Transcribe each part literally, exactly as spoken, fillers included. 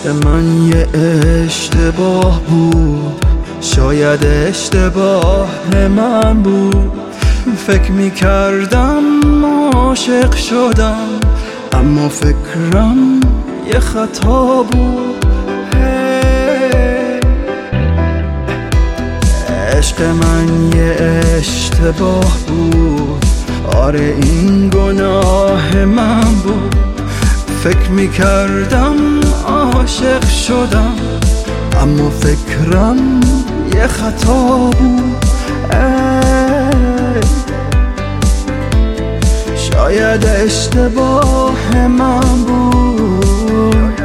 من یه اشتباه بود، شاید اشتباه من بود. فکر میکردم عاشق شدم، اما فکرم یه خطا بود. عشق من یه اشتباه بود، آره این گناه من بود. فکر میکردم عاشق شدم، اما فکرم یه خطا بود. شاید اشتباه من بود،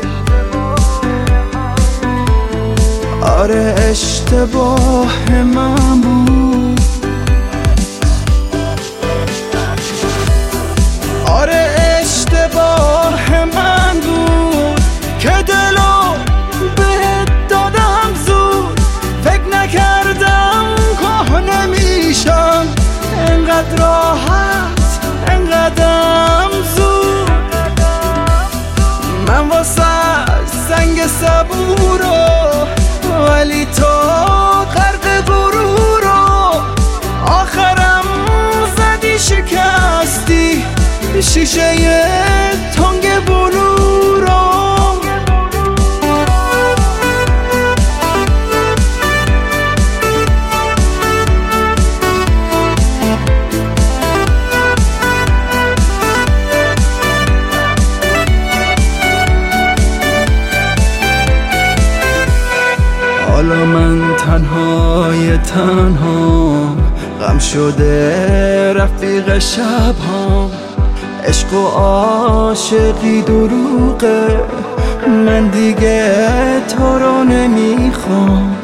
آره اشتباه من بود. آره اشتباه من بود که دلو بهت دادم زود. فکر نکردم که نمیشم انقدر راحت، انقدرم زود. من واسه سنگ صبورو، ولی تو غرق غرورو. آخرم زدی شکستی شیشه تنگ بلورو. حالا من تنهای تنها، غم شده رفیق شب‌هام. عشق و عاشقی دروغه، من دیگه تو رو نمیخوام.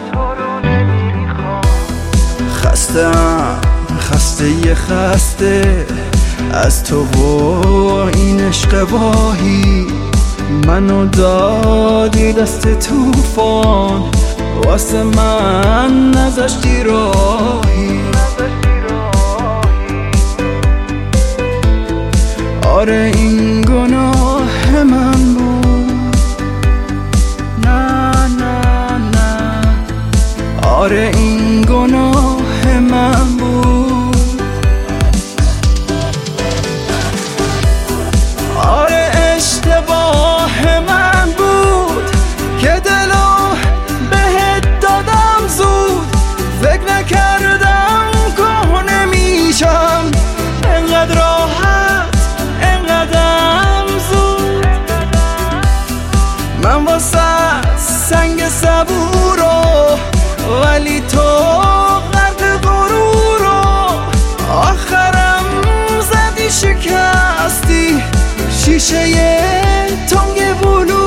خستم خسته یه خسته از تو و این عشق واهی. منو دادی دست توفان، واسه من نذاشتی راهی. آره این گناه من بود، نه نه نه. آره این گناه من بود، آره اشتباه من بود که دلو بهت دادم زود. فکر نکردم که نمیشم انقدر راحت، انقدرم زود. من واسه سنگ صبورو، ولی تو غرق غرورو. آخرم زدی شکستی شیشه تنگ بلورو.